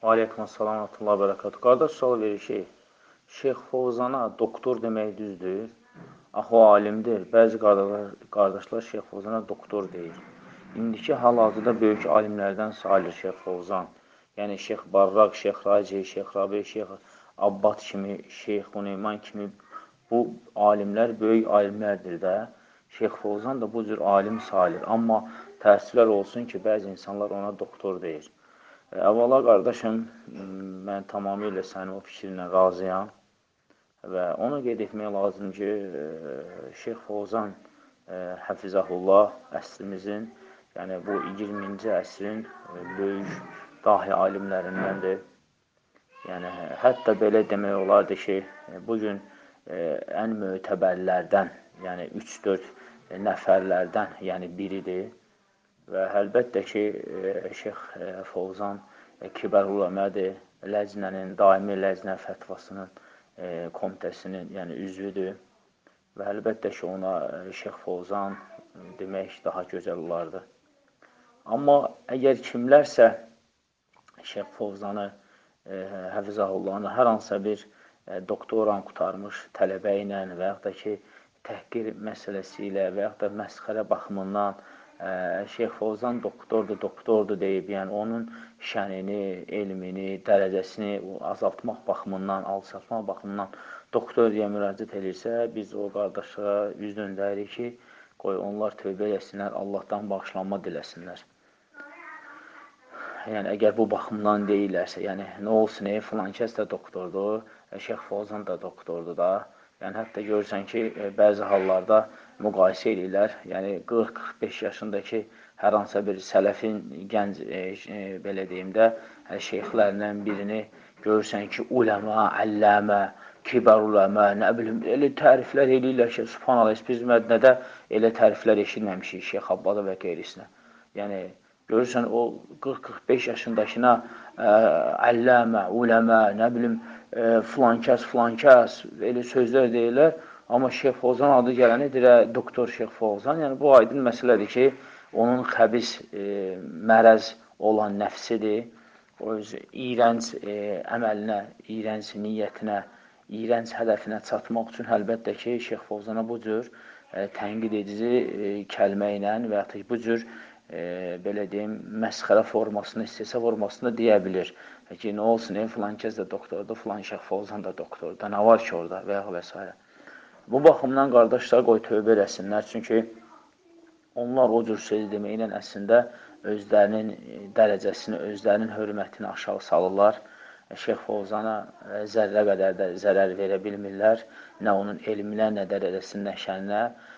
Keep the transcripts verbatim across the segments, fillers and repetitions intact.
Aleyküm salam, Allah bərəkət. Qardaş, sual verir ki, Şeyx Fovzana doktor demək düzdür. Axı o alimdir. Bəzi qardaşlar Şeyx Fovzana doktor deyir. İndiki hal-hazırda böyük alimlərdən sayılır Şeyx Fovzan. Yəni Şeyx Barraq, Şeyx Raci, Şeyx Rabi, Şeyx Abbad kimi, Şeyx Huneyman kimi bu alimlər böyük alimlərdir də. Şeyx Fovzan da bu cür alim sayılır. Amma təəssüflər olsun ki, bəzi insanlar ona doktor deyir. Əvvəla, qardaşım, mən tamamilə sənin o fikrinlə razıyam və onu qeyd etmək lazım ki, Şeyx Fovzan Həfizəhullah əsrimizin, yəni bu iyirminci əsrin böyük dahi alimlərindəndir. Yəni, hətta belə demək olardı ki, bugün ən mötəbərlərdən, yəni üç dörd nəfərlərdən, yəni biridir. Və əlbəttə ki, Şeyx Fovzan kibar uləmədir, ləcnənin, daimi ləcnə fətvasının komitəsinin, yəni üzvüdür. Və əlbəttə ki, ona Şeyx Fovzan demək daha gözəl olardı. Amma əgər kimlərsə Şeyx Fovzanı, Həfizahullahını hər hansısa bir doktoran qutarmış tələbə ilə və yaxud da ki, təhqir məsələsi ilə və yaxud da məsxərə baxımından Şeyx Fovzan doktordur, doktordur deyib, yəni onun şənini, elmini, dərəcəsini azaltmaq baxımından, alçaltmaq baxımından doktor deyə müraciət edirsə, biz o qardaşlara üz döndəyirik ki, qoy onlar tövbə eləsinlər, Allahdan bağışlanma diləsinlər. Yəni, əgər bu baxımdan deyirlərsə, yəni, nə olsun, e, filan kəs də doktordur, Şeyx Fovzan da doktordur da. Yəni, hətta görürsən ki, bəzi hallarda müqayisə edirlər. Yəni, qırx qırx beş yaşındakı hər hansısa bir sələfin gənc, e, e, belə deyim də, şeyxlərindən birini görürsən ki, uləmə, əlləmə, kibar uləmə, nə bilim, elə təriflər edirlər ki, subhanallah, biz Mədnədə elə təriflər eşitməmişik Şeyx Abbada və qeyrisinə. Yəni, görürsən, o qırx qırx beş yaşındakına əlləmə, uləmə, nə bilim, filankəs, filankəs, elə sözlər deyirlər. Amma Şeyx Fovzan adı gələni deyir, doktor Şeyx Fovzan. Yəni, bu aydın məsələdir ki, onun xəbis mərəz olan nəfsidir. O öz iyrənc əməlinə, iyrənc niyyətinə, iyrənc hədəfinə çatmaq üçün əlbəttə ki, Şeyx Fovzana bu cür tənqid edici kəlmə ilə və ya bu cür E, belə deyim, məsxərə formasını, istehza formasını deyə bilir. Ki, nə olsun, e, filan kəs də doktordur, filan Şeyx Fovzan da doktordur, nə var ki orada və ya və s. Bu baxımdan qardaşlar qoy tövbə eləsinlər, çünki onlar o cür söz deməklə əslində özlərinin dərəcəsini, özlərinin hörmətini aşağı salırlar. Şeyx Fovzana zərrə qədər də zərər verə bilmirlər, nə onun elminə, nə dərəcəsinin nəşəninə.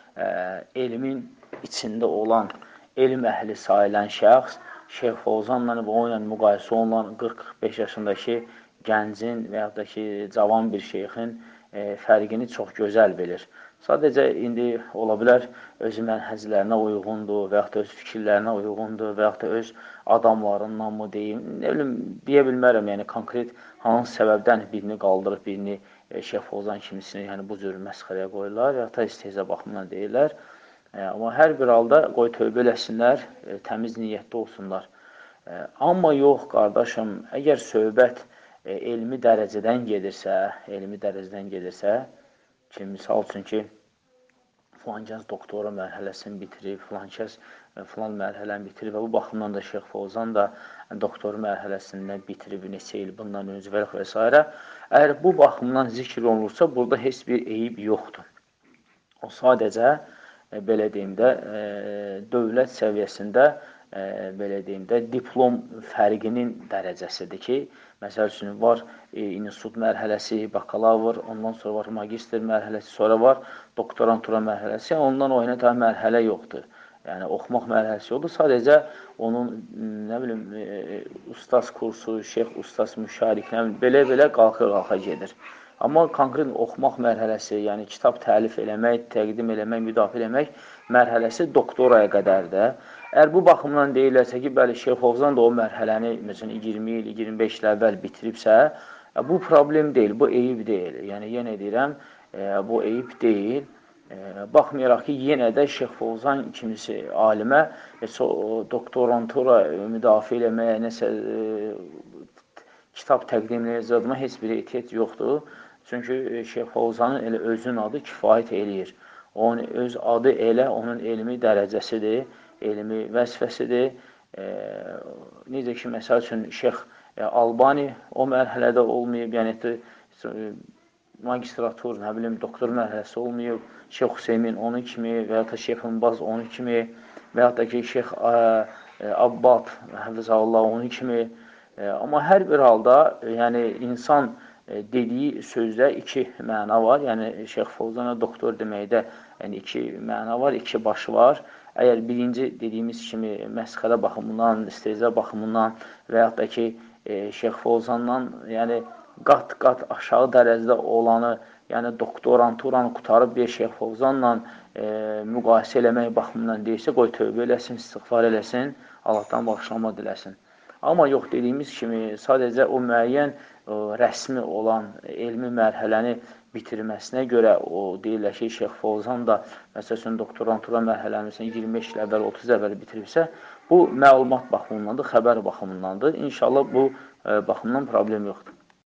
Elmin içində olan elm əhli sayılən şəxs Şeyx Fovzanla və o ilə müqayisə olunan qırx qırx beş yaşındakı gəncin və yaxud da ki, cavan bir şeyxin e, fərqini çox gözəl bilir. Sadəcə indi ola bilər öz mənhəclərinə uyğundur və yaxud da öz fikirlərinə uyğundur və yaxud da öz adamlarından mı deyim, nə bilim, deyə bilmərəm, yəni konkret hansı səbəbdən birini qaldırıb, birini e, Şeyx Fovzan kimisini yəni, bu cür məsxərəyə qoyurlar və yaxud da istehza baxımından deyirlər. Amma hər bir halda qoy tövbə eləsinlər, təmiz niyyətdə olsunlar. Amma yox, qardaşım, əgər söhbət elmi dərəcədən gedirsə, elmi dərəcədən gedirsə, ki, misal üçün ki, filan kəs doktora mərhələsini bitirib, filan kəs filan mərhələni bitirib və bu baxımdan da Şeyx Fovzan da doktor mərhələsindən bitirib neçə il bundan öncə və s. Əgər bu baxımdan zikr olunursa, burada heç bir eyib yoxdur. O sadəcə belə deyim də, dövlət səviyyəsində, belə deyim də, diplom fərqinin dərəcəsidir ki, məsəl üçün, var institut mərhələsi, bakalavr, ondan sonra var magistr mərhələsi, sonra var doktorantura mərhələsi, ondan o yenə daha mərhələ yoxdur. Yəni, oxumaq mərhələsi yoxdur, sadəcə onun, nə bilim, ustaz kursu, şeyx ustaz müşarik, nə bilim, belə-belə qalxa-qalxa gedir. Amma konkret oxumaq mərhələsi, yəni kitab təlif eləmək, təqdim eləmək, müdafiə eləmək mərhələsi doktoraya qədərdir. Əgər bu baxımdan deyirlərsə ki, bəli, Şeyx Fovzan da o mərhələni məsələn, iyirmi il, iyirmi beş il əvvəl bitiribsə, bu problem deyil, bu eyib deyil. Yəni, yenə deyirəm, bu eyib deyil. Baxmayaraq ki, yenə də Şeyx Fovzan kimisi alimə doktorantura müdafiə eləməyə, nəsə kitab təqdimləyəcəyimə heç bir ehtiyac yoxdur. Çünki Şeyx Fovzanın elə özünün adı kifayət eləyir. Onun öz adı elə, onun elmi dərəcəsidir, elmi vəzifəsidir. E, necə ki, məsəl üçün, Şeyx Albani o mərhələdə olmayıb, yəni magistratur, nə bilim, doktor mərhələsi olmayıb, Şeyx Hüseymin onun kimi və ya da Şeyx Hümbaz onun kimi və ya da ki, Şeyx Abbad, Həfizəllah onun kimi. Amma hər bir halda, yəni, insan dediyi sözdə iki məna var. Yəni, Şeyx Fovzana doktor deməkdə yəni, iki məna var, iki başı var. Əgər birinci dediyimiz kimi məsxərə baxımından, istehza baxımından və yaxud da ki, Şeyx Fovzandan yəni, qat-qat aşağı dərəcədə olanı, yəni doktoranturanı qutarıb bir Şeyx Fovzanla e, müqayisə eləmək baxımından deyirsə, qoy tövbə eləsin, istiğfar eləsin, Allahdan bağışlanma diləsin. Amma yox, dediyimiz kimi, sadəcə o müəyyən o, rəsmi olan elmi mərhələni bitirməsinə görə o deyirlər ki, Şeyx Fovzan da məsələn doktorantura mərhələmizin iyirmi beş il əvvəl, otuz əvvəl bitiribsə, bu məlumat baxımındandır, xəbər baxımındandır. İnşallah bu e, baxımdan problem yoxdur.